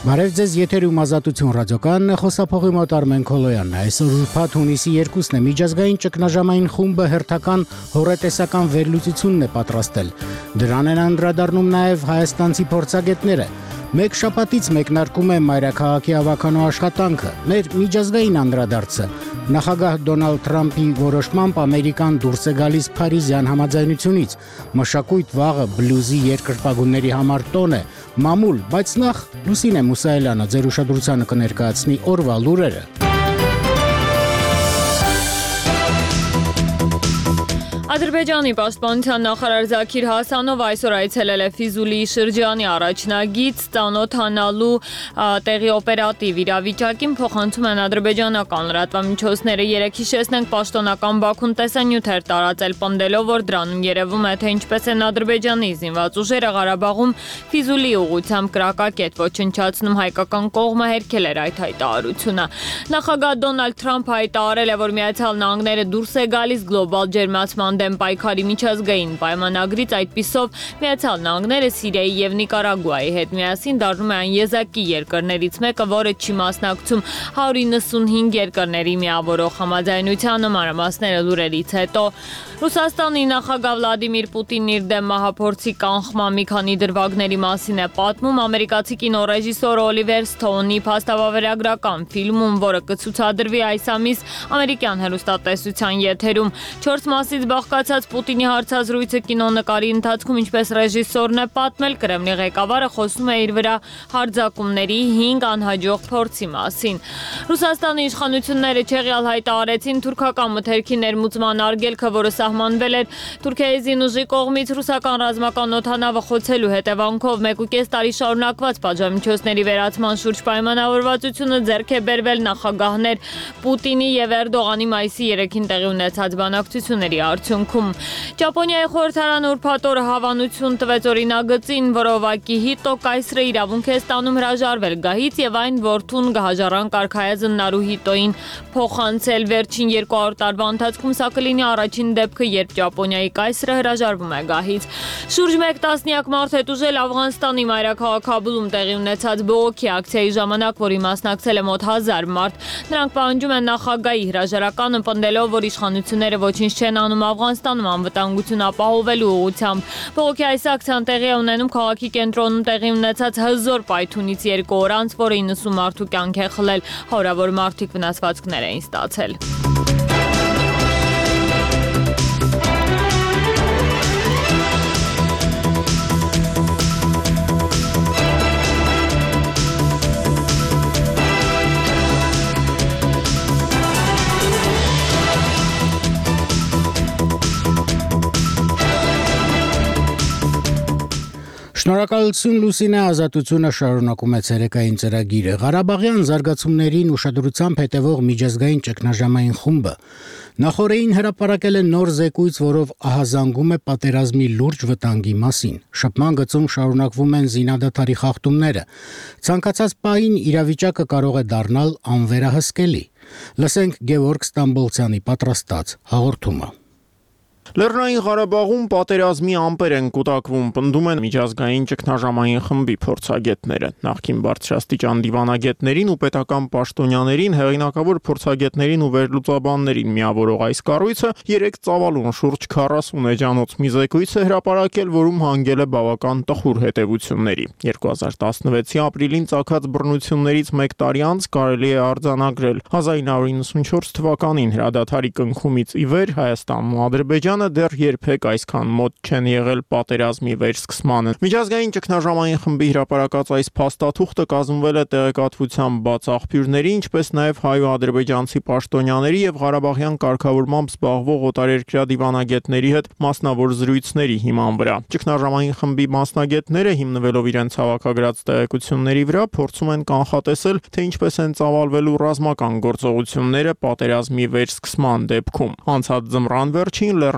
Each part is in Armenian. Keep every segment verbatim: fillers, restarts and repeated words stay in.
Բարև ձեզ, եթերում Ազատություն ռադիոկայանն է, խոսափողի մոտ Արմեն Քոլոյանն է։ Այսօր ուրբաթ հունիսի երկուսն է, միջազգային ճգնաժամային խումբը հերթական հոռետեսական վերլուծությունն է պատրաստել։ Դրան են անդրադառնում նաև հայաստանցի փորձագետները։ Մեկ շաբաթից մեկնարկում է մայրաքաղաքի ավականու աշխատանքը, մեր միջազգային անդրադարձը։ Նախագահ Դոնալդ Թրամփի որոշմամբ Ամերիկան դուրս է գալիս Փարիզյան համաձայնությունից։ Մշակույթ վաղը բլյուզի երկրպագուների համար տոն է, մամուլ, բայց նախ Լուսինե Մուսայելյանը ձեր ուշադրությանը կներկայացնի օրվա լուրերը։ Ադրբեջանի պաշտպանության նախարար Զաքիր Հասանով այսօր այցելել է Ֆիզուլիի շրջանի առաջնագիծ ծանոթանալու տեղի օպերատիվ իրավիճակին, փոխանցում են ադրբեջանական լրատվամիջոցները։ Երեկ հիշեցնենք, պաշտոնական Բաքուն տեսանյութ էր տարածել, պնդելով, որ դրանում երևում է, թե ինչպես են Ադրբեջանի զինված ուժերը Ղարաբաղում Ֆիզուլիի ուղղությամբ կրակակետ ոչնչացնում, հայկական կողմը հերքել էր այդ հայտարարությունը։ Նախագահ Դոնալդ Թրամփը հայտարարել է, որ Միացյալ Նահանգները դուրս է գալիս գլոբալ ջերմացման դեմ պայքարի միջազգային պայմանագրից, այդպիսով Միացյալ Նահանգները Սիրիայի եւ Նիկարագուայի հետ միասին դառնում է այն եզակի երկրներից մեկը, որը չի մասնակցում հարյուր իննսունհինգ երկրների միավորող համաձայնությանը։ Մանրամասները լուրերից հետո Ռուսաստանի նախագահ Վլադիմիր Պուտինն իր դեմ մահափորձի կանխման մի քանի դրվագների մասին է պատմում ամերիկացի կինոռեժիսոր Օլիվեր Սթոունի փաստավավերագրական ֆիլմում, որը կցուցադրվի այս ամիս ամերիկյան հեռուստատեսության եթերում։ Չորս մասից բաղկացած Պուտինի հարցազրույցը կինոնկարի ընթացքում, ինչպես ռեժիսորն է պատմել, Կրեմլի ղեկավարը խոսում է իր վրա հարձակումների հինգ անհաջող փորձի մասին։ Ռուսաստանի իշխանությունները չեղյալ հայտարարեցին թուրքական մթերքի ներմուծման արգելքը, որը սահմանվել էր Թուրքիայի զինուժի կողմից ռուսական ռազմական օդանավը խոցելու հետևանքով մեկուկես տարի շարունակված պատժամիջոցների վերացման շուրջ պայմանավորվածությունը ձեռք է բերվել նախագահներ Պուտինի եւ Էրդողանի մայիսի երեքին տեղի ունեցած բանակցությունների արդյունքում։ Ճապոնիայի խորհրդարանը ուրբաթ օրը հավանություն տվեց օրինագծին, որով Ակիհիտո կայսրը իրավունք է ստանում հրաժարվել գահից եւ այն որդուն Գահաժարան կարգայազն Նարուհիտոին փոխանցել։ Վերջին երկու հարյուր տարվա ընթացքում սա կլինի առաջին դեպքը, երբ Ճապոնիայի կայսրը հրաժարվում է գահից։ Շուրջ մեկ տասնյակ մարդ հետուժել Աֆղանստանի մայրաքաղաք Քաբուլում տեղի ունեցած բողոքի ակցիայի ժամանակ, որի մասնակցել է մոտ հազար մարդ։ Նրանք պահանջում են նախագահի հրաժարականը, պնդելով, որ իշխանությունները ոչինչ չեն անում Աֆղանստանում անվտանգություն ապահովելու ուղղությամբ։ Բողոքի այս ակցիան տեղի է ունենում քաղաքի կենտրոնում տեղի ունեցած հզոր պայթունից երկու օր անց, որը իննսուն մարդու կյանք է խլել, հարյուրավոր մարդիկ վնասվածքներ էին ստացել։ Շնորհակալություն Լուսինե, Ազատությունը շարունակում է ցերեկային ծրագիրը։ Ղարաբաղյան զարգացումներին ուշադրությամբ հետևող միջազգային ճգնաժամային խումբը նախորդին հրապարակել է նոր զեկույց, որով ահազանգում է պատերազմի լուրջ վտանգի մասին։ Շփման գծում շարունակվում են զինադադարի խախտումները։ Ցանկացած պահին իրավիճակը կարող է դառնալ անվերահսկելի։ Լսենք Գևորգ Ստամբոլցյանի պատրաստած հաղորդումը։ Լեռնային Ղարաբաղում պատերազմի ամպեր են կուտակվում, պնդում են միջազգային ճգնաժամային խմբի փորձագետները։ Նախկին բարձրաստիճան դիվանագետներին ու պետական պաշտոնյաներին, հեղինակավոր փորձագետներին ու վերլուծաբաններին միավորող այս կառույցը երեք ծավալուն շուրջ քառասուն էջանոց մի զեկույց է հրապարակել, որում հանգել է բավական տխուր հետևությունների։ երկու հազար տասնվեցի ապրիլին ծագած բռնություններից մեկ տարի անց կարելի է արձանագրել հազար ինը հարյուր իննսունչորս թվականին հրադադարի կնքումից ի վեր Հայաստանն ու Ադրբեջանը դեռ երբեք այսքան մոտ չեն եղել պատերազմի վերսկսմանը։ Միջազգային ճգնաժամային խմբի հրապարակած այս փաստաթուղթը կազմվել է տեղեկատվությամբ բաց աղբյուրների, ինչպես նաև հայ-ադրբեջանցի պաշտոնյաների եւ Ղարաբաղյան կարգավորմամբ զբաղվող օտարերկրյա դիվանագետների հետ մասնավոր զրույցների հիման վրա։ Ճգնաժամային խմբի մասնագետները, հիմնվելով իրենց հավաքագրած տեղեկությունների վրա, փորձում են կանխատեսել, թե ինչպես են ծավալվելու ռազմական գործողությունները պատերազմի վերսկսման դեպքում։ Անցած ձմռան վերջին Լեռնային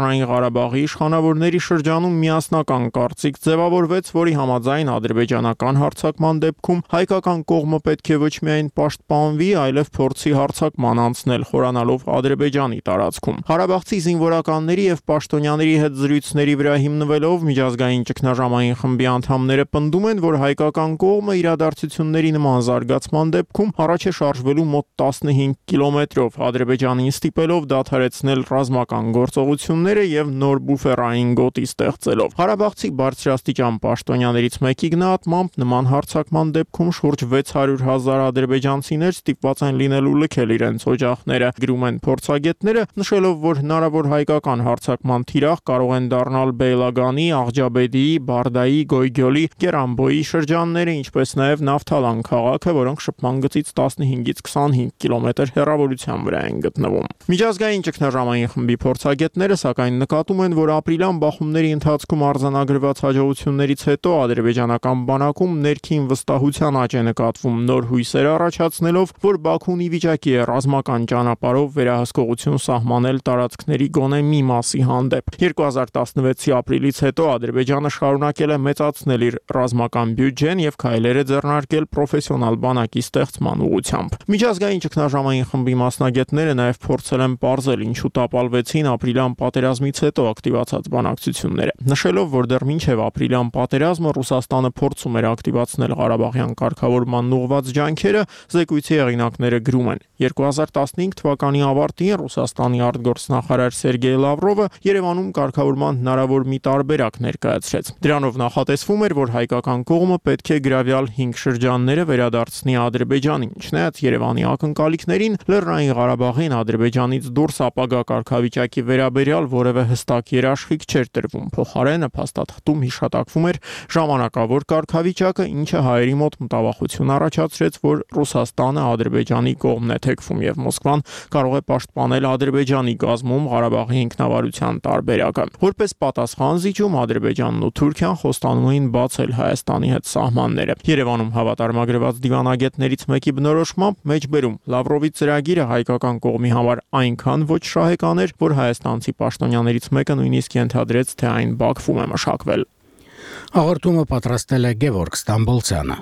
Լեռնային Ղարաբաղի իշխանավորների շրջանում միասնական կարծիք ձևավորվեց, որի համաձայն ադրբեջանական հարձակման դեպքում հայկական կողմը պետք է ոչ միայն պաշտպանվի, այլև փորձի հարձակման անցնել, խորանալով Ադրբեջանի տարածքում։ Ղարաբաղցի զինվորականների եւ պաշտոնյաների հետ զրույցների վրա հիմնվելով միջազգային ճգնաժամային խմբի անդամները պնդում են, որ հայկական կողմը իրադարձությունների նման զարգացման դեպքում առաջ է շարժվելու մոտ տասնհինգ կիլոմետրով, Ադրբեջանին ստիպելով դադարեցնել ռազմական գործողությունները եւ նոր բուֆերային գոտի ստեղծելով։ Ղարաբաղցի բարձրաստիճան պաշտոնյաներից մեկի գնահատմամբ նման հարձակման դեպքում շուրջ վեց հարյուր հազար ադրբեջանցիներ ստիպված են լինելու լքել իրենց օջախները, գրում են փորձագետները, նշելով, որ հնարավոր հայկական հարձակման թիրախ կարող են դառնալ Բեյլագանի, Աղջաբեդիի, Բարդայի, Գոյգյոլի, Գերանբոյի շրջանները, ինչպես նաեւ Նավթալան քաղաքը, որոնք շփման գծից տասնհինգից քսանհինգ կիլոմետր հեռավորության վրա են գտնվում։ Միջազգային ճգնաժամային խմբի փորձագետները սակայն նկատում են, որ ապրիլյան բախումների ընթացքում արձանագրված հաջողություններից հետո ադրբեջանական բանակում ներքին վստահության աճ է նկատվում, նոր հույսեր առաջացնելով, որ Բաքուն ի վիճակի է ռազմական ճանապարհով վերահսկողություն սահմանել տարածքների գոնե մի մասի հանդեպ։ երկու հազար տասնվեցի ապրիլից հետո Ադրբեջանը շարունակել է մեծացնել իր ռազմական բյուջեն եւ քայլեր է ձեռնարկել պրոֆեսիոնալ բանակի ստեղծման ուղղությամբ։ Միջազգային ճգնաժամային խմբի մասնագետները նաեւ փորձել են պարզել, ինչու տապալվեցին ապրիլյան պատերազմից հետո ակտիվացած բանակցությունները, նշելով, որ դեռ մինչև ապրիլյան պատերազմը Ռուսաստանը փորձում էր ակտիվացնել Ղարաբաղյան կարգավորման ուղղված ջանքերը, զեկույցի հեղինակները գրում են. երկու հազար տասնհինգ թվականի ավարտին Ռուսաստանի արտգործնախարար Սերգեյ Լավրովը Երևանում կարգավորման հնարավոր մի տարբերակ ներկայացրեց։ Դրանով նախատեսվում էր, որ հայկական կողմը պետք է գրավյալ հինգ շրջանները վերադարձնի Ադրբեջանին, չնայած Երևանի ակնկալիքներին Լեռնային Ղարաբաղին Ադրբեջանից դուրս ապագա կարգավիճակի վերաբերյալ որևէ հստակ երաշխիք չէր տրվում։ Փոխարենը փաստաթղթում հիշատակվում էր ժամանակավոր կարգավիճակը, ինչը հայերի մոտ մտավախություն առաջացրեց, որ Ռուսաստանը Ադրբեջանի կողմն է թեքվում եւ Մոսկվան կարող է պաշտպանել Ադրբեջանի գազում Ղարաբաղի ինքնավարության տարբերակը։ Որպես պատասխան զիջում Ադրբեջանն ու Թուրքիան խոստանում էին բացել Հայաստանի հետ սահմանները։ Երևանում հավատարմագրված դիվանագետներից մեկի բնորոշմամբ մեջբերում Լավրովի ծրագիրը հայկական կողմի համար այնքան ոչ շահեկան էր, որ հայաստանցի պաշտոնյաներից մեկը նույնիսկ ենթադրեց, թե այն Բաքվում է մշակվել։ Հաղորդումը պատրաստել է Գևորգ Ստամբոլցյանը։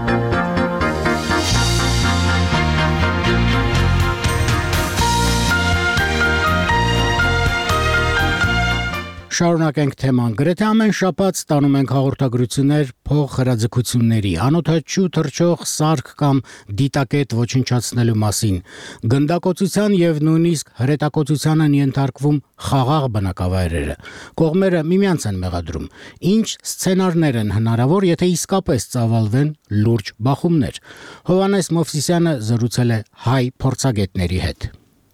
Շարունակենք թեման։ Գրեթե ամեն շաբաթ ստանում ենք հաղորդագրություններ փոխհրաձգությունների, անօթաչու թռչող սարք կամ դիտակետ ոչնչացնելու մասին։ Գնդակոծության եւ նույնիսկ հրետակոծության են ենթարկվում խաղաղ բնակավայրերը։ Կողմերը միմյանց են մեղադրում։ Ինչ սցենարներ են հնարավոր, եթե իսկապես ծավալվեն լուրջ բախումներ։ Հովհաննես Մովսիսյանը զրուցել է հայ փորձագետների հետ։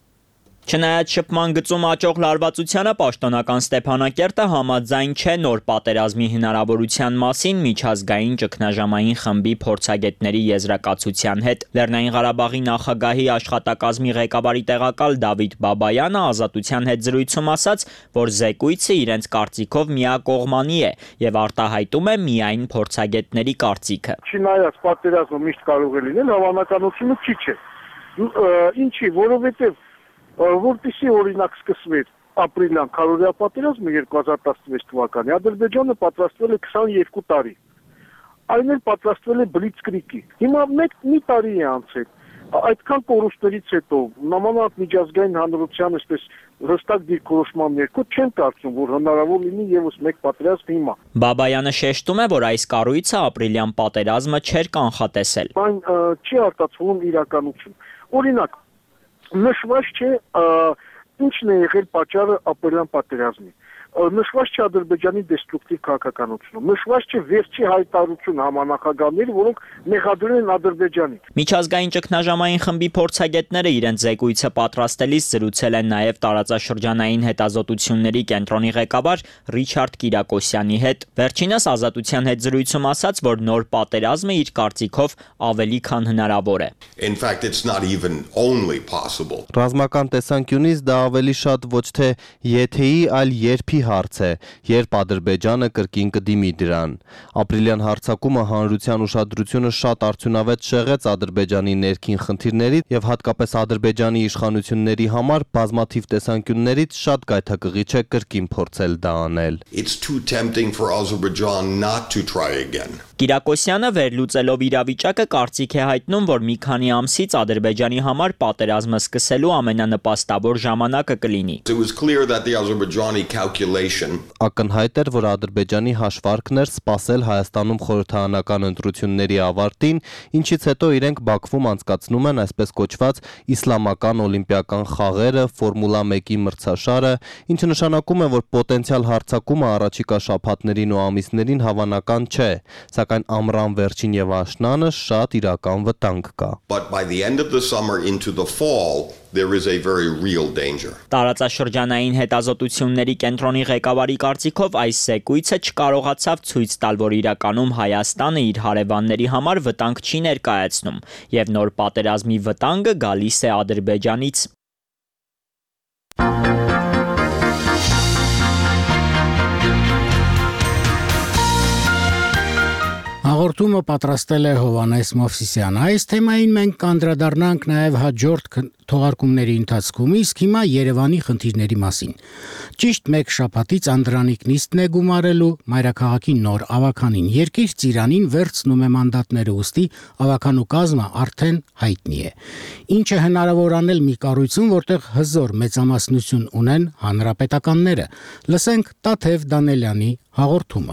Չնայած շփման գծում աճող լարվածությանը պաշտոնական Ստեփանակերտը համաձայն չէ նոր պատերազմի հնարավորության մասին միջազգային ճգնաժամային խմբի փորձագետների եզրակացության հետ։ Լեռնային Ղարաբաղի նախագահի աշխատակազմի ղեկավարի տեղակալ Դավիթ Բաբայանը Ազատության հետ զրույցում ասաց, որ զեկույցը իրենց կարծիքով միակողմանի է եւ արտահայտում է միայն փորձագետների կարծիքը։ Չնայած պատերազմը միշտ կարող է լինել, հավանականությունը քիչ է։ Ինչի, որովհետեւ որտիսի օրինակ սկսվեց ապրիլյան քարորիա պատերազմը երկու հազար տասնվեց թվականի, Ադրբեջանը պատրաստվել է քսանուերկու տարի։ Այն էլ պատրաստվել է բլիցկրիգի։ Հիմա մեկ մի տարի է անցել։ Այդքան կորուստներից հետո նամանավանդ միջազգային հանրության այսպես հստակ դիրքորոշման ներքո չեմ կարծում, որ հնարավոր լինի եւս մեկ պատերազմ հիմա։ Բաբայանը շեշտում է, որ այս կառույցը ապրիլյան պատերազմը չէր կանխատեսել։ Այն չի արտացվում իրականություն։ Օրինակ նշված չէ ինչն է եղել պատճառը ապրիլյան պատերազմի։ Նշված չէ Ադրբեջանի դեստրուկտիվ քաղաքականությունը, նշված չէ վերջի հայտարարություն համանախագահների, որոնք մեղադրել են Ադրբեջանին։ Միջազգային ճգնաժամային խմբի փորձագետները իրենց զեկույցը պատրաստելիս զրուցել են նաև տարածաշրջանային հետազոտությունների կենտրոնի ղեկավար Ռիչարդ Կիրակոսյանի հետ։ Վերջինս Ազատության հետ զրույցում ասաց, որ նոր պատերազմը իր կարծիքով ավելի քան հնարավոր է։ In fact, it's not even only possible. Ռազմական տեսանկյունից դա ավելի շատ ոչ թե եթեի, այլ երբի խորհրդի հարց է, երբ Ադրբեջանը կրկին կդիմի դրան։ Ապրիլյան հարձակումը հանրության ուշադրությունը շատ արդյունավետ շեղեց Ադրբեջանի ներքին խնդիրների եւ հատկապես Ադրբեջանի իշխանությունների համար բազմաթիվ տեսանկյուններից շատ գայթակղիչ է կրկին փորձել դա անել։ It's too tempting for Azerbaijan not to try again. Կիրակոսյանը վերլուծելով իրավիճակը կարծիք է հայտնում, որ մի քանի ամսից Ադրբեջանի համար պատերազմը սկսելու ամենանպաստավոր ժամանակը կլինի։ It was clear that the Azerbaijani calculation Ակնհայտ էր, որ Ադրբեջանի հաշվարկն էր սպասել Հայաստանում խորհրդարանական ընտրությունների ավարտին, ինչից հետո իրենք Բաքվում անցկացնում են այսպես կոչված իսլամական օլիմպիական խաղերը, Ֆորմուլա մեկի մրցաշարը, ինչը նշանակում է, որ պոտենցիալ հարձակումը առաջիկա շաբաթներին ու ամիսներին հավանական չէ, սակայն ամռան վերջին եւ աշնանը շատ իրական վտանգ կա։ But by the end of the summer into the fall there is a very real danger. Տարածաշրջանային հետազոտությունների կենտրոնի ղեկավարի կարծիքով այս զեկույցը չկարողացավ ցույց տալ, որ իրականում Հայաստանը իր հարևանների համար վտանգ չի ներկայացնում եւ նոր պատերազմի վտանգը գալիս է Ադրբեջանից։ Հաղորդումը պատրաստել է Հովանես Մովսիսյանը։ Այս թեմային մենք կանդրադառնանք նաև հաջորդ թողարկումների ընթացքում, իսկ հիմա Երևանի խնդիրների մասին։ Ճիշտ մեկ շաբաթից Անդրանիկ նիստն է գումարելու մայրաքաղաքի նոր ավականին։ Երկիր ծիրանին վերցնում է մանդատները, ուստի ավականու կազմը արդեն հայտնի է։ Ինչ է հնարավոր անել մի կառույցում, որտեղ հզոր մեծամասնություն ունեն հանրապետականները։ Լսենք Տաթև Դանելյանի հաղորդումը։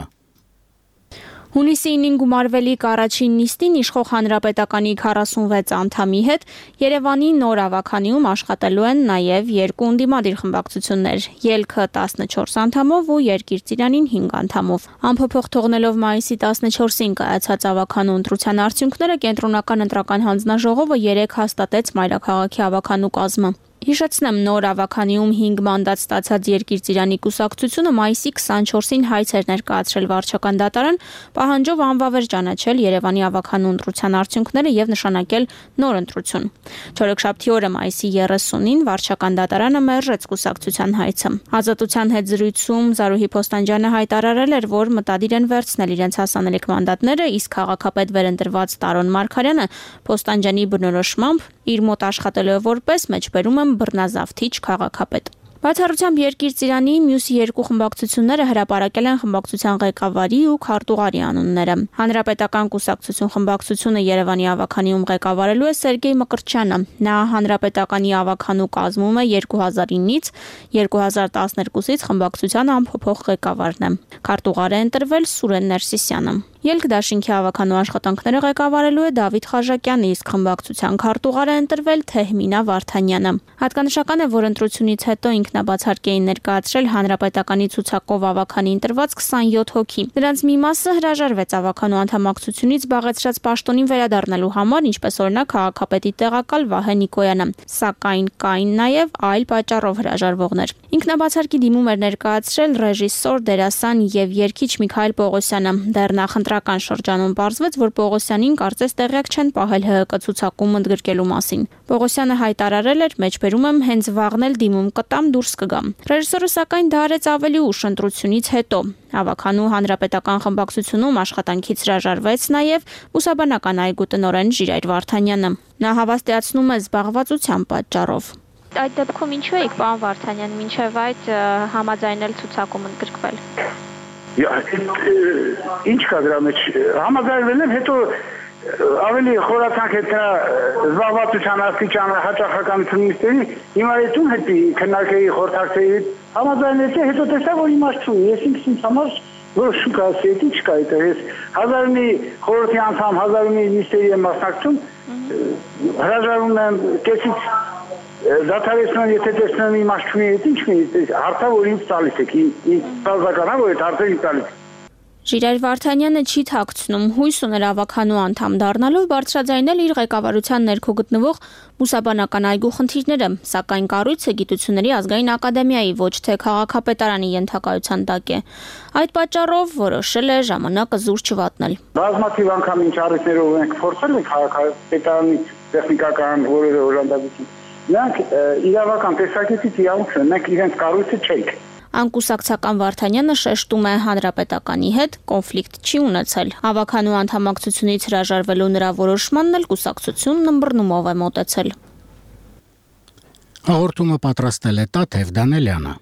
Հունիսի ինին գումարվելիք առաջին նիստին իշխող հանրապետականի քառասունվեց անդամի հետ Երևանի նոր ավականիում աշխատելու են նաև երկու ընդդիմադիր խմբակցություններ՝ Ելքը տասնչորս անդամով ու Երկիր ծիրանին հինգ անդամով։ Անփոփոխ թողնելով մայիսի տասնչորսին կայացած ավականու ընտրության արդյունքները կենտրոնական ընտրական հանձնաժողովը երեկ հաստատեց մայրաքաղաքի ավականու կազմը։ Հիշեցնեմ, նոր ավականիում հինգ մանդատ ստացած Երկիր ծիրանի կուսակցությունը մայիսի քսանչորսին հայց էր ներկայացրել վարչական դատարան, պահանջով անվավեր ճանաչել Երևանի ավականու ընտրության արդյունքները եւ նշանակել նոր ընտրություն։ Չորեքշաբթի օրը մայիսի երեսունին վարչական դատարանը մերժեց կուսակցության հայցը։ Ազատության հետ զրույցում Զարուհի Փոստանջյանը հայտարարել էր, որ մտադիր են վերցնել իրենց հասանելիք մանդատները, իսկ քաղաքապետ վերընտրված Տարոն Մարգարյանը Փոստանջյանի բնորոշմամբ իր մոտ աշխատելու որպես մեջբերում եմ բռնազավթիչ քաղաքապետ։ Բացառությամբ Երկիր ծիրանի մյուս երկու խմբակցությունները հրապարակել են խմբակցության ղեկավարի ու քարտուղարի անունները։ Հանրապետական կուսակցություն խմբակցությունը Երևանի ավականիում ղեկավարելու է Սերգեյ Մկրտչյանը։ Նա հանրապետականի ավականու կազմում է երկու հազար ինից երկու հազար տասներկուսից խմբակցության անփոփոխ ղեկավարն է։ Քարտուղար է ընտրվել Սուրեն Ներսիսյանը։ Ելք դաշինքի ավականու աշխատանքները ղեկավարելու է Դավիթ Խաժակյանը, իսկ խմբակցության քարտուղար է ընտրվել Թեհմինա Վարդանյանը։ Հատկանշական է, որ ընտրությունից հետո ինքնաբացարկ էին ներկայացրել հանրապետականի ցուցակով ավականի ընտրված քսանյոթ հոգի։ Նրանց մի մասը հրաժարվեց ավականու անդամակցությունից զբաղեցրած պաշտոնին վերադառնալու համար, ինչպես օրինակ քաղաքապետի տեղակալ Վահե Նիկոյանը, սակայն կային նաև այլ պատճառով հրաժարվողներ։ Ինքնաբացարկի դիմում էր ներկայացրել ռեժիսոր, դերասան եւ երգիչ Միքայել Պողոսյանը։ Դեռ նախընտրական շրջանում պարզվեց, որ Պողոսյանին կարծես տեղյակ չեն պահել ՀՀԿ ցուցակում ընդգրկելու մասին։ Պողոսյանը հայտարարել էր, մեջբերում եմ հենց վաղն էլ դիմում կտամ, դուրս կգամ։ Ռեժիսորը սակայն դա արեց ավելի ուշ ընտրությունից հետո։ Ավականու հանրապետական խմբակցությունում աշխատանքից հրաժարվեց նաև բուսաբանական այգու տնօրեն Ժիրայր Վարդանյանը։ Նա հավաստիացնում է զբաղվածության պատճառով։ Այդ դեպքում ինչու եք, պարոն Վարդանյան, մինչև այդ համաձայնել ցուցակում ընդգրկվել։ Ինչ կա դրա մեջ, համաձայնվել եմ, հետո ավելի խորացանք հետ նրա զբաղվածության աստիճանը հաճախականություն նիստերի, հիմա հետում հետ քննարկեի խորհրդակցեի համաձայնեցի, հետո տեսա, որ իմաստ չունի, ես ինքս ինձ համար որոշում կայացի, ինչ կա այդտեղ, ես հազար մի խորհրդի անդամ, հազար մի նիստերի եմ մասնակցում, հրաժարվում եմ կեսից դադարեցնում, եթե տեսնում եմ իմաստ չունի, ինչ մի հարցը, որ ինձ տալիս եք, ինձ բազականա, որ այդ հարցը ինձ տալիս։ Ժիրայր Վարդանյանը չի թաքցնում, հույս ուներ ավականու անդամ դառնալով բարձրաձայնել իր ղեկավարության ներքո գտնվող բուսաբանական այգու խնդիրները, սակայն կառույցը գիտությունների ազգային ակադեմիայի, ոչ թե քաղաքապետարանի ենթակայության տակ է։ Այդ պատճառով որոշել է ժամանակը զուր չվատնել։ Բազմաթիվ անգամ ինչ առիթներով ենք փորձել ենք քաղաքապետարանի տեխնիկական որևէ օժանդակություն։ Նրանք իրավական տեսակետից իրավունք չունեն, մենք իրենց կառույցը չենք։ Անկուսակցական Վարդանյանը շեշտում է հանրապետականի հետ կոնֆլիկտ չի ունեցել։ Հավաքանու անդամակցությունից հրաժարվելու նրա որոշմանն էլ կուսակցությունն ըմբռնումով է մոտեցել։ Հաղորդումը պատրաստել է Տաթև Դանելյանը։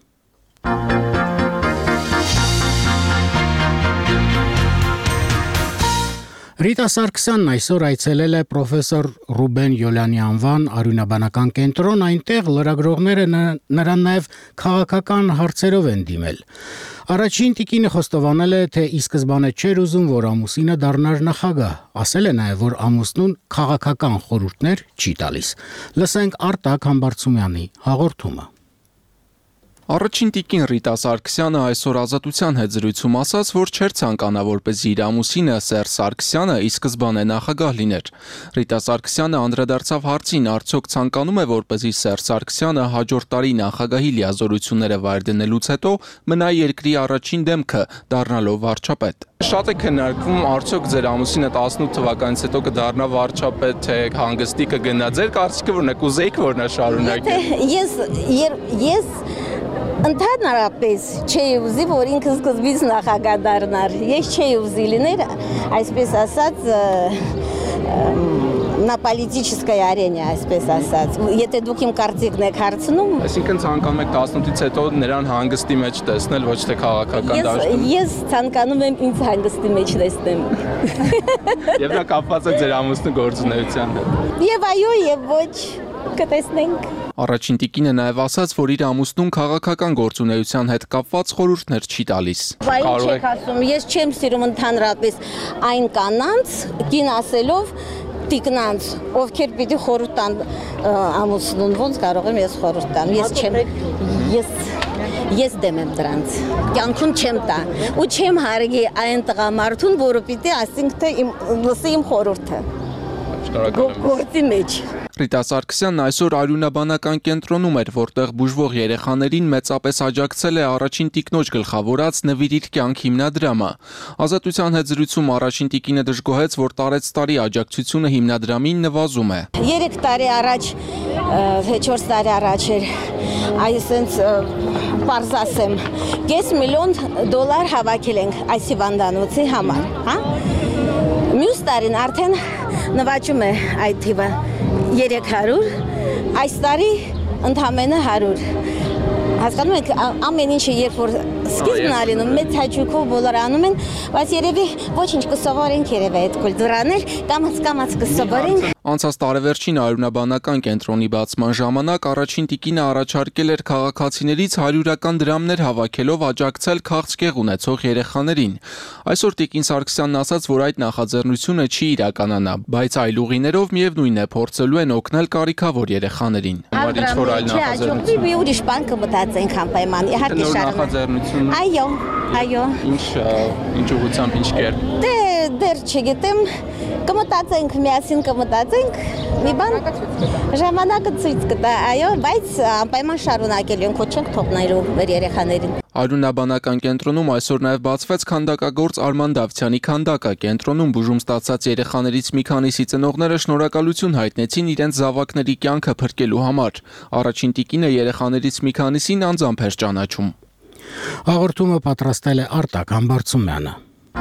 Ռիտա Սարգսյանն այսօր այցելել է պրոֆեսոր Ռուբեն Յոլյանի անվան արյունաբանական կենտրոն, այնտեղ լրագրողները նրան նաև քաղաքական հարցերով են դիմել։ Առաջին տիկինը խոստովանել է, թե ի սկզբանե չէր ուզում, որ ամուսինը դառնար նախագահ, ասել է նաև, որ ամուսնուն քաղաքական խորհուրդներ չի տալիս։ Լսենք Արտակ Համբարձումյանի հաղորդումը։ Առաջին տիկին Ռիտա Սարգսյանը այսօր Ազատության հետ զրույցում ասաց, որ չէր ցանկանա, որպեսզի իր ամուսինը Սերժ Սարգսյանը ի սկզբանե նախագահ լիներ։ Ռիտա Սարգսյանը անդրադարձավ հարցին, արդյոք ցանկանում է, որպեսզի Սերժ Սարգսյանը հաջորդ տարի նախագահի լիազորությունները վայր դնելուց հետո մնա երկրի առաջին դեմքը, դառնալով վարչապետ։ Շատ է քննարկվում, արդյոք ձեր ամուսինը տասնութ թվականից հետո կդառնա վարչապետ, թե հանգստի կգնա։ Ձեր կարծիքը ո՞րն է, կուզեիք, որ նա շարունակի։ Ես ես Ընդհանրապես չէի ուզի, որ ինքը սկզբից նախագահ դառնար։ Ես չէի ուզի լիներ, այսպես ասած, на политической арене, այսպես ասած։ Եթե դուք իմ կարծիքն եք հարցնում, այսինքն ցանկանում եք տասնութից հետո նրան հանգստի մեջ տեսնել, ոչ թե քաղաքական դաշտում։ Ես ցանկանում եմ ինձ հանգստի մեջ տեսնեմ։ Եվ նա կապված է ձեր ամուսնու գործունեության հետ։ Եվ այո, եւ ոչ, կտեսնենք։ Առաջին տիկինը նաև ասաց, որ իր ամուսնուն քաղաքական գործունեության հետ կապված խորհուրդներ չի տալիս։ Կարող եք ասում, ես չեմ սիրում ընդհանրապես այն կանանց, կին ասելով տիկնանց, ովքեր պիտի խորհուրդ տան ամուսնուն, ոնց կարող եմ ես խորհուրդ տամ։ Ես չեմ ես ես դեմ եմ դրանց։ Կյանքում չեմ տա ու չեմ հարգի այն տղամարդուն, որը պիտի ասենք թե լսի իմ խորհուրդը։ Գործի մեջ։ Ռիտա Սարգսյանն այսօր արյունաբանական կենտրոնում էր, որտեղ բուժվող երեխաներին մեծապես աջակցել է առաջին տիկնոջ գլխավորած «Նվիրիր կյանք» հիմնադրամը։ Ազատության հետ զրույցում առաջին տիկինը դժգոհեց, որ տարեց տարի աջակցությունը հիմնադրամին նվազում է։ Երեք տարի առաջ, չորս տարի առաջ էր, այսինքն պարզ ասեմ, կես միլիոն դոլար հավաքել ենք այս հիվանդանոցի համար, հա։ Մյուս տարին արդեն նվաճում է այդ թիվը երեք հարյուր, այս տարի ընդամենը հարյուր։ Հասկանում եք, ամեն ինչը երբ որ սկիզբն ալինում, մեծ հաճույքով բոլորը անում են, բայց երևի ոչինչ կսովորենք երևի այդ կուլտուրաներ, կամաց-կամաց կսովորենք։ Անցած տարեվերջին արյունաբանական կենտրոնի բացման ժամանակ առաջին տիկինը առաջարկել էր քաղաքացիներից հարյուրական դրամներ հավաքելով աջակցել քաղցկեղ ունեցող երեխաներին։ Այսօր տիկին Սարգսյանն ասաց, որ այդ նախաձեռնությունը չի իրականանա, բայց այլ ուղիներով միևնույն է փորձելու են օգնել կարիքավոր երեխաներին։ Համար ինչ-որ այլ նախաձեռնություն։ Մի ուրիշ բան կմտածենք անպայման, իհարկե շարունակ։ Այո, այո։ Ինչ ինչ ուղղությամբ ինչ կերպ։ Դե դեռ չգիտեմ, կմտածենք, միասին կմտածենք, մի բան ժամանակը ցույց կտա, այո, բայց անպայման շարունակելու ենք, ոչ չենք թողնելու մեր երեխաներին։ Արյունաբանական կենտրոնում այսօր նաև բացվեց քանդակագործ Արման Դավթյանի քանդակը։ Կենտրոնում բուժում ստացած երեխաներից մի քանիսի ծնողները շնորհակալություն հայտնեցին իրենց զավակների կյանքը փրկելու համար։ Առաջին տիկինը երեխաներից մի քանիսին անձամբ էր ճանաչում։ Հաղորդումը պատրաստել է Արտակ Համբարձումյանը։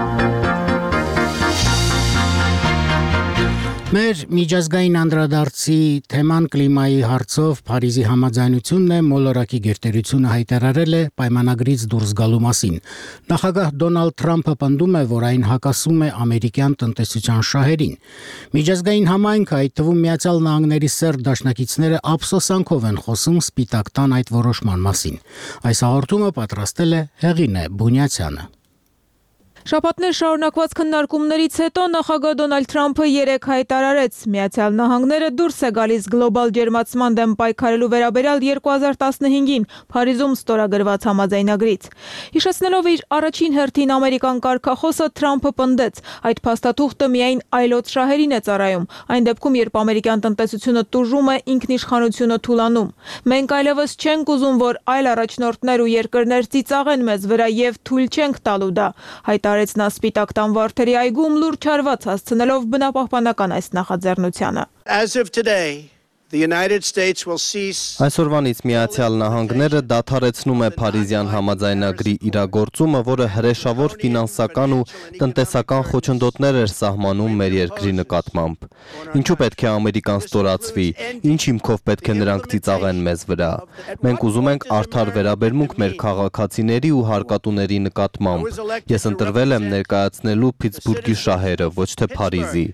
Մեր միջազգային անդրադարձի թեման կլիմայի հարցով Փարիզի համաձայնությունն է մոլորակի գերտերությունը հայտարարել է պայմանագրից դուրս գալու մասին։ Նախագահ Դոնալդ Թրամփը պնդում է, որ այն հակասում է ամերիկյան տնտեսության շահերին։ Միջազգային համայնքը, այդ թվում Միացյալ Նահանգների սերտ դաշնակիցները ափսոսանքով են խոսում Սպիտակ տան այդ որոշման մասին։ Այս հաղորդումը պատրաստել է Հեղինե Բունյացյանը։ Շաբաթներ շարունակված քննարկումներից հետո նախագահ Դոնալդ Թրամփը երեկ հայտարարեց, Միացյալ Նահանգները դուրս է գալիս գլոբալ ջերմացման դեմ պայքարելու վերաբերյալ երկու հազար տասնհինգին Փարիզում ստորագրված համաձայնագրից։ Հիշեցնելով իր առաջին հերթին ամերիկան կարգախոսը, Թրամփը պնդեց, այդ փաստաթուղթը միայն այլոց շահերին է ծառայում, այն դեպքում, երբ ամերիկյան տնտեսությունը տուժում է, ինքնիշխանությունը թուլանում։ Մենք այլևս չենք ուզում, որ այլ առաջնորդներ ու երկրներ ծիծաղեն մեզ վրա եւ թույլ չենք տալու դա։ Հայտարարեց նա Սպիտակ տան վարդերի այգում լուրջ հարված հասցնելով բնապահպանական այս նախաձեռնությանը։ As of today, Այսօրվանից Միացյալ Նահանգները դադարեցնում է Փարիզյան համաձայնագրի իրագործումը, որը հրեշավոր ֆինանսական ու տնտեսական խոչընդոտներ էր սահմանում մեր երկրի նկատմամբ։ Ինչու պետք է ամերիկան ստորացվի, ինչ հիմքով պետք է նրանք ծիծաղեն մեզ վրա։ Մենք ուզում ենք արդար վերաբերմունք մեր քաղաքացիների ու հարկատուների նկատմամբ։ Ես ընտրվել եմ ներկայացնելու Փիթսբուրգի շահերը, ոչ թե Փարիզի։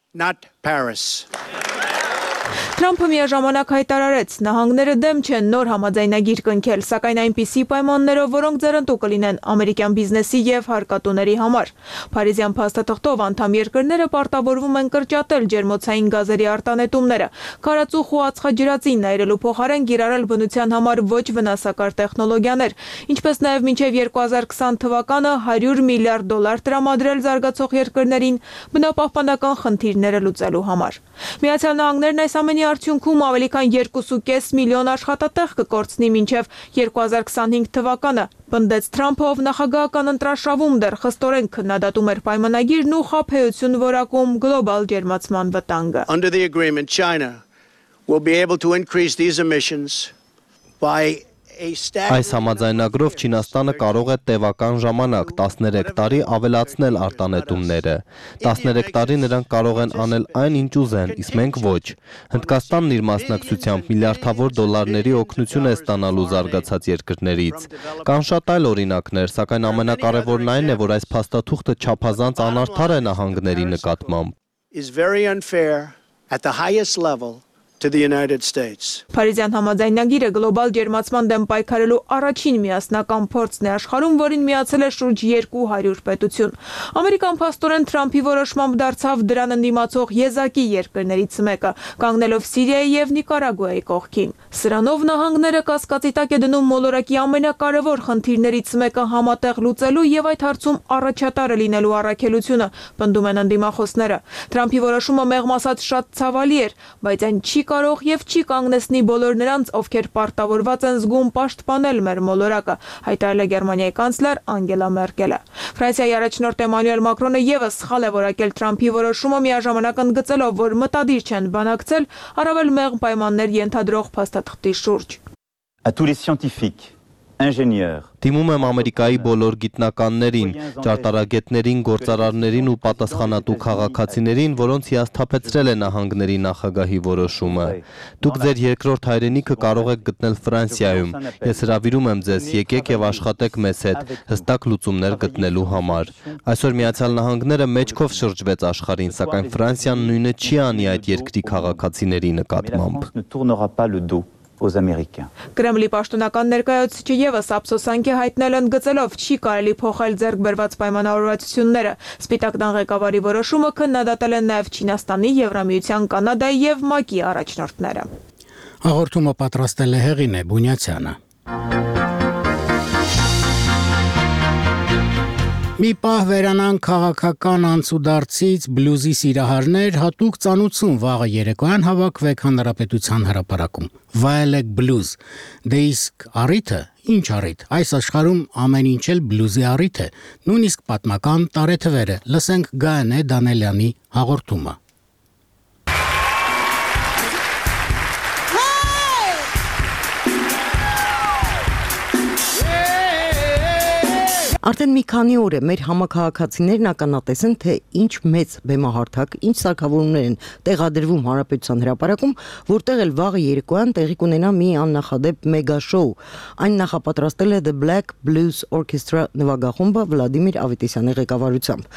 Թրամփը միաժամանակ հայտարարեց, նահանգները դեմ չեն նոր համաձայնագիր կնքել, սակայն այնպիսի պայմաններով, որոնք ձեռնտու կլինեն ամերիկյան բիզնեսի եւ հարկատուների համար։ Փարիզյան փաստաթղթով անդամ երկրները պարտավորվում են կրճատել ջերմոցային գազերի արտանետումները, քարածուխ ու ածխաջրածին նայրելու փոխարեն կիրառել բնության համար ոչ վնասակար տեխնոլոգիաներ, ինչպես նաեւ մինչեւ երկու հազար քսան թվականը հարյուր միլիարդ դոլար տրամադրել զարգացող երկրներին բնապահպանական խնդիրները լուծելու համար։ Միացյալ Նահանգներն այս ամենի արդյունքում ավելի քան երկու կόμμα պենս միլիոն աշխատատեղ կկորցնի մինչև երկու հազար քսանհինգ թվականը, պնդեց Թրամփը, ով նախագահական ընտրաշավում դեռ խստորեն քննադատում էր պայմանագիրն ու խաբեություն որակում գլոբալ ջերմացման վտանգը։ Under the agreement, China will be able to increase these emissions by Այս համաձայնագրով Չինաստանը կարող է տևական ժամանակ տասներեք տարի ավելացնել արտանետումները։ տասներեք տարի նրանք կարող են անել այն, ինչ ուզեն, իսկ մենք ոչ։ Հնդկաստանն իր մասնակցությամբ միլիարդավոր դոլարների օգնություն է ստանալու զարգացած երկրներից։ Կան շատ այլ օրինակներ, սակայն ամենակարևորն այն է, որ այս փաստաթուղթը չափազանց անարդար է նահանգների նկատմամբ։ Is very unfair at the highest level to the United States. Փարիզյան համաձայնագիրը գլոբալ ջերմացման դեմ պայքարելու առաջին միասնական փորձն է աշխարհում, որին միացել է շուրջ երկու հարյուր պետություն։ Ամերիկան փաստորեն Թրամփի որոշմամբ դարձավ դրան ընդդիմացող եզակի երկրներից մեկը, կանգնելով Սիրիայի եւ Նիկարագուայի կողքին։ Սրանով նահանգները կասկածի տակ է դնում մոլորակի ամենակարևոր խնդիրներից մեկը համատեղ լուծելու եւ այդ հարցում առաջատարը լինելու առաքելությունը, պնդում են ընդդիմախոսները։ Թրամփի որոշումը մեղմ ասած շատ ցավալի էր, բայց այն չի կարող եւ չի կանգնեցնի բոլոր նրանց, ովքեր պարտավորված են զգում պաշտպանել մեր մոլորակը, հայտարարել է Գերմանիայի կանցլեր Անգելա Մերկելը։ Ֆրանսիայի առաջնորդ Էմանուել Մակրոնը եւս սխալ է որակել Թրամփի որոշումը, միաժամանակ ընդգծելով, որ մտադիր չեն բանակցել առավել մեղմ պայմաններ ենթադրող փաստաթղթի շուրջ։ À tous les scientifiques, ingénieurs, Դիմում եմ Ամերիկայի բոլոր գիտնականներին, ճարտարագետներին, գործարարներին ու պատասխանատու քաղաքացիներին, որոնց հիասթափեցրել է նահանգների նախագահի որոշումը։ Դուք ձեր երկրորդ հայրենիքը կարող եք գտնել Ֆրանսիայում։ Ես հրավիրում եմ ձեզ, եկեք եւ աշխատեք մեզ հետ, հստակ լուծումներ գտնելու համար։ Այսօր Միացյալ Նահանգները մեջքով շրջվեց աշխարհին, սակայն Ֆրանսիան նույնը չի անի այդ երկրի քաղաքացիների նկատմամբ։ Կրեմլի պաշտոնական ներկայացուցիչը եւս ափսոսանք է հայտնել, ընդգծելով չի կարելի փոխել ձեռք բերված պայմանավորվածությունները։ Սպիտակ տան ղեկավարի որոշումը քննադատել են նաեւ Չինաստանի, Եվրամիության, Կանադայի եւ ՄԱԿ-ի առաջնորդները։ Հաղորդումը պատրաստել է Հեղինե Բունյացյանը։ Մի պահ վերանան քաղաքական անցուդարձից բլյուզի սիրահարներ, հատուկ ծանուցում վաղը երեկոյան հավաքվեք Հանրապետության հրապարակում։ Վայելեք բլյուզ։ Դե իսկ առիթը, ինչ առիթ։ Այս աշխարհում ամեն ինչ էլ բլյուզի առիթ է, նույնիսկ պատմական տարեթվերը։ Լսենք Գայանե Դանելյանի հաղորդումը։ Արդեն մի քանի օր է մեր համակարգացիներն ականատես են, թե ինչ մեծ բեմահարթակ, ինչ սարքավորումներ են տեղադրվում Հանրապետության հրապարակում, որտեղ էլ վաղը երեկոյան տեղի կունենա մի աննախադեպ մեգա շոու։ Այն նախապատրաստել է The Black Blues Orchestra նվագախումբը Վլադիմիր Ավետիսյանի ղեկավարությամբ։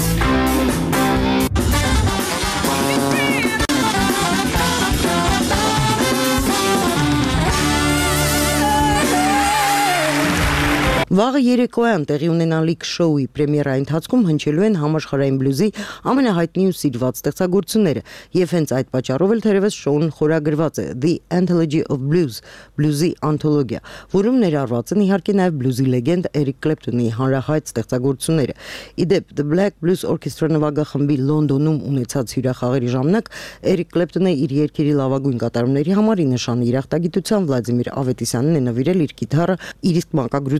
Վաղը երեկոյան տեղի ունենալիք շոուի պրեմիերայի ընթացքում հնչելու են համաշխարհային բլյուզի ամենահայտնի ու սիրված ստեղծագործությունները, եւ հենց այդ պատճառով էլ թերևս շոուն խորագրված է The Anthology of Blues, բլյուզի անթոլոգիա, որում ներառված են իհարկե նաեւ բլյուզի լեգենդ Էրիկ Կլեպտոնի հանրահայտ ստեղծագործությունները։ Իդեպ The Black Blues Orchestra նվագախմբի Լոնդոնում ունեցած հյուրախաղերի ժամանակ Էրիկ Կլեպտոնը իր երգերի լավագույն կատարումների համար ի նշան իր ախտագիտության Վլադիմիր Ավետիսյանին է նվիրել իր գիտարը իր իսկ մանկագրությամբ։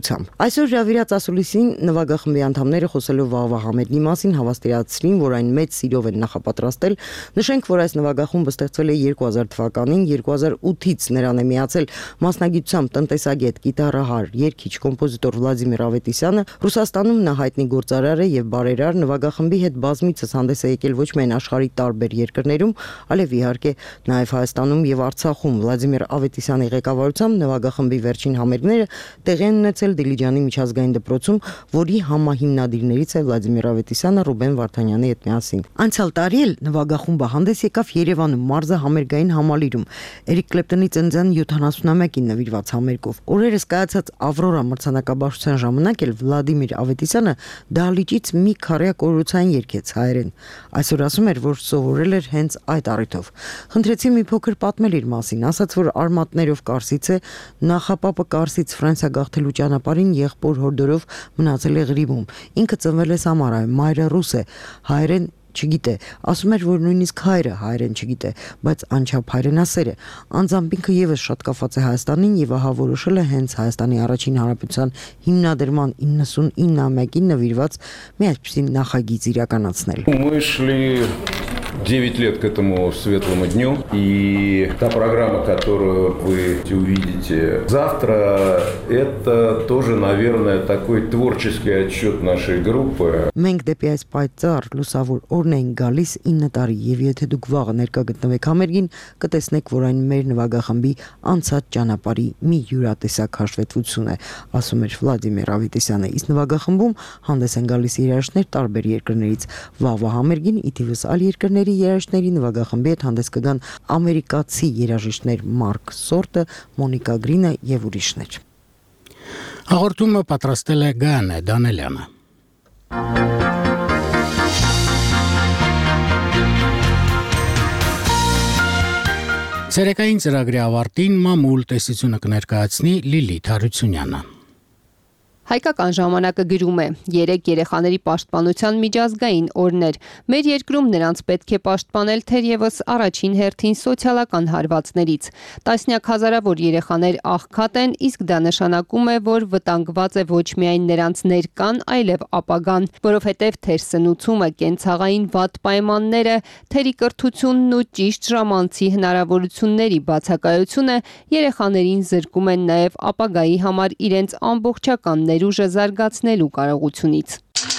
Այսօր հրավիրած ասուլիսին նվագախմբի անդամները խոսելով Վաղվա Համեդնի մասին հավաստիացրին, որ այն մեծ սիրով են նախապատրաստել։ Նշենք, որ այս նվագախումբը ստեղծվել է երկու հազար թվականին, երկու հազար ութից նրան է միացել մասնագիտությամբ տնտեսագետ, գիտարահար, երգիչ, կոմպոզիտոր Վլադիմիր Ավետիսյանը։ Ռուսաստանում նա հայտնի գործարար է եւ բարերար, նվագախմբի հետ բազմիցս հանդես է եկել ոչ միայն աշխարհի տարբեր երկրներում, այլև իհարկե նաեւ Հայաստանում եւ Արցախում։ Վլադիմիր Ավետիսյանի ղեկավարությամբ նվագախմբի վերջին համերգները տեղի են ունեցել Դիլիջանի միջազգային դպրոցում, որի համահիմնադիրներից է Վլադիմիր Ավետիսյանը Ռուբեն Վարդանյանի հետ միասին։ Անցյալ տարի էլ նվագախումբը հանդես եկավ Երևանում մարզը համերգային համալիրում Էրիկ Կլեպտոնի ծննդյան յոթանասունամյակին նվիրված համերգով։ Օրերս կայացած Ավրորա մրցանակաբաշխության ժամանակ էլ Վլադիմիր Ավետիսյանը դահլիճից մի քարյա կորուցային երգեց հայերեն։ Այսօր ասում էր, որ սովորել էր հենց այդ առիթով։ Խնդրեցի մի փոքր պատմել իր մասին, ասաց, որ արմատներով Կարսից է, նախապապը Կարսից Ֆրանսիա գաղթելու ճանապարհին եղբոր հորդորով մնացել է Ղրիմում։ Ինքը ծնվել է Սամարայում, մայրը ռուս է, հայերեն չգիտե, ասում էր, որ նույնիսկ հայրը հայերեն չգիտե, բայց անչափ հայրենասեր է։ Անձամբ ինքը եւս շատ կապված է Հայաստանին եւ ահա որոշել է հենց Հայաստանի առաջին հանրապետության հիմնադրման իննսունինամյակին навիրված մի այսպիսի նախագիծ իրականացնել։ Мы шли девять лет к этому светлому дню, и та программа, которую вы увидите завтра, это тоже, наверное, такой творческий отчет нашей группы. Մենք դեպի այս պայծառ լուսավոր օրն ենք գալիս ինը տարի, եւ եթե դուք վաղը ներկա գտնվեք համերգին, կտեսնեք, որ այն մեր նվագախմբի անցած ճանապարհի մի յուրատեսակ հաշվետվություն է, ասում էր Վլադիմիր Ավետիսյանը։ Իսկ նվագախմբում հանդես են գալիս երաժիշտներ տարբեր երկրներից։ Վաղվա համերգին ի թիվս այլ երկրների երաժիշտների նվագախմբի հետ հանդես կգան ամերիկացի երաժիշտներ Մարկ Սորտը, Մոնիկա Գրինը եւ ուրիշներ։ Հաղորդումը պատրաստել է Գայանե Դանելյանը։ Ցերեկային ծրագրի ավարտին մամուլ տեսությունը կներկայացնի Լիլիթ Հարությունյանը։ Հայկական ժամանակը գրում է. երեք երեխաների պաշտպանության միջազգային օրներ։ Մեր երկրում նրանց պետք է պաշտպանել թերևս առաջին հերթին սոցիալական հարվածներից։ Տասնյակ հազարավոր երեխաներ աղքատ են, իսկ դա նշանակում է, որ վտանգված է ոչ միայն նրանց ներկան, այլև ապագան, որովհետև թերսնուցումը, կենցաղային վատ պայմանները, թերի կրթությունն ու ճիշտ ժամանցի հնարավորությունների բացակայությունը երեխաներին զրկում են նաև ապագայի համար իրենց ամբողջական ներուժը զարգացնելու կարողությունից։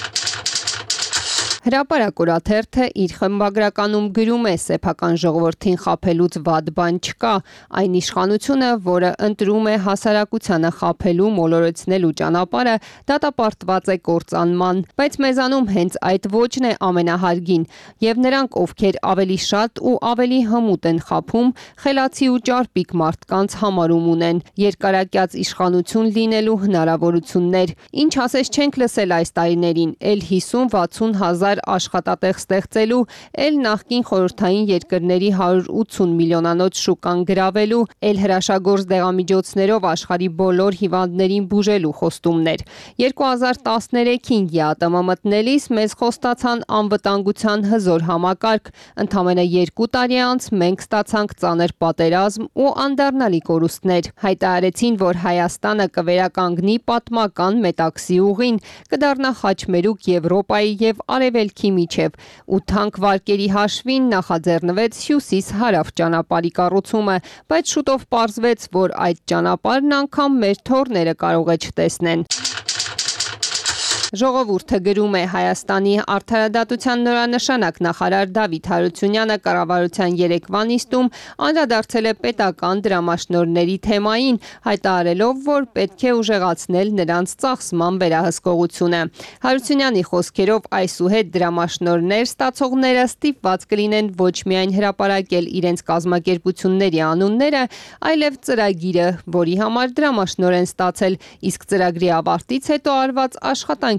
Հրապարակորաթերթը իր խմբագրականում գրում է. սեփական ժողովրդին խաբելուց վատ բան չկա, այն իշխանությունը, որը ընտրում է հասարակությանը խաբելու, մոլորեցնելու ճանապարհը, դատապարտված է կործանման, բայց մեզանում հենց այդ ոճն է ամենահարգին, եւ նրանք, ովքեր ավելի շատ ու ավելի հմուտ են խաբում, խելացի ու ճարպիկ մարդկանց համարում ունեն, երկարակյաց իշխանություն լինելու հնարավորություններ, ինչ ասես չենք լսել այս տարիներին, էլ հիսուն-վաթսուն հազար աշխատատեղ ստեղծելու, էլ նախկին խորհրդային երկրների հարյուր ութսուն միլիոնանոց շուկան գրավելու, էլ հրաշագործ դեղամիջոցներով աշխարհի բոլոր հիվանդներին բուժելու խոստումներ։ երկու հազար տասներեքին ԵԱՏՄ մտնելիս մեզ խոստացան անվտանգության հզոր համակարգ, ընդամենը երկու տարի անց մենք ստացանք ծանր պատերազմ ու անդառնալի կորուստներ։ Հայտարարեցին, որ Հայաստանը կվերականգնի պատմական Մետաքսի ուղին, կդառնա խաչմերուկ Եվրոպայի եւ Արևելքի միջև, ու թանկ վարկերի հաշվին նախաձեռնվեց հյուսիս-հարավ ճանապարհի կառուցումը, բայց շուտով պարզվեց, որ այդ ճանապարհն անգամ մեր թոռները կարող է չտեսնեն։ Ժողովուրդը գրում է. Հայաստանի արդարադատության նորանշանակ նախարար Դավիթ Հարությունյանը կառավարության երեկվա նիստում անդրադարձել է պետական դրամաշնորհների թեմային, հայտարարելով, որ պետք է ուժեղացնել նրանց ծախսման վերահսկողությունը։ Հարությունյանի խոսքերով այսուհետ դրամաշնորհներ ստացողները ստիպված կլինեն ոչ միայն հրապարակել իրենց կազմակերպությունների անունները, այլև ծրագիրը, որի համար դրամաշնորհ են ստացել, իսկ ծրագրի ավարտից հետո արված աշխատանքի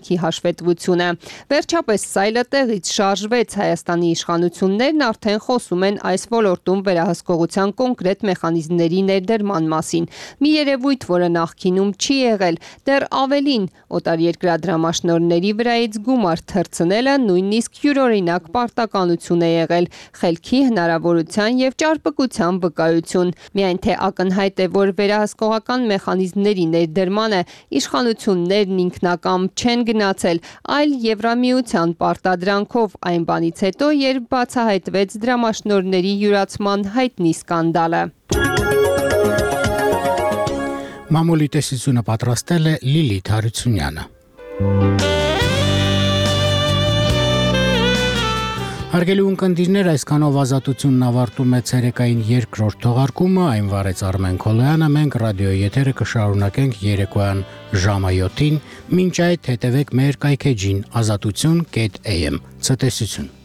աշխատանքի հաշվետվությունը։ Վերջապես սայլը տեղից շարժվեց, Հայաստանի իշխանություններն արդեն խոսում են այս ոլորտում վերահսկողության կոնկրետ մեխանիզմների ներդրման մասին։ Մի երևույթ, որը նախկինում չի եղել, դեռ ավելին, օտարերկրյա դրամաշնորհների վրայից գումար թռցնելը նույնիսկ յուրօրինակ պարտականություն է եղել, խելքի, հնարավորության եւ ճարպկության վկայություն։ Միայն թե ակնհայտ է, որ վերահսկողական մեխանիզմների ներդրմանը իշխանություններն ինքնակամ չեն գնացել, այլ Եվրամիության պարտադրանքով այն բանից հետո, երբ բացահայտվեց դրամաշնորհների յուրացման հայտնի սկանդալը։ Մամուլի տեսությունը պատրաստել է Լիլիթ Հարությունյանը։ Հարգելի ունկնդիրներ, այսքանով ազատությունն ավարտում է ցերեկային երկրորդ թողարկումը, այն վարեց Արմեն Քոլոյանը, մենք ռադիոյի եթերը կշարունակենք երեկոյան ժամը յոթին, մինչ այդ հետևեք մեր կայքեջին ազատություն կետ էյ էմ։ Ցտեսություն։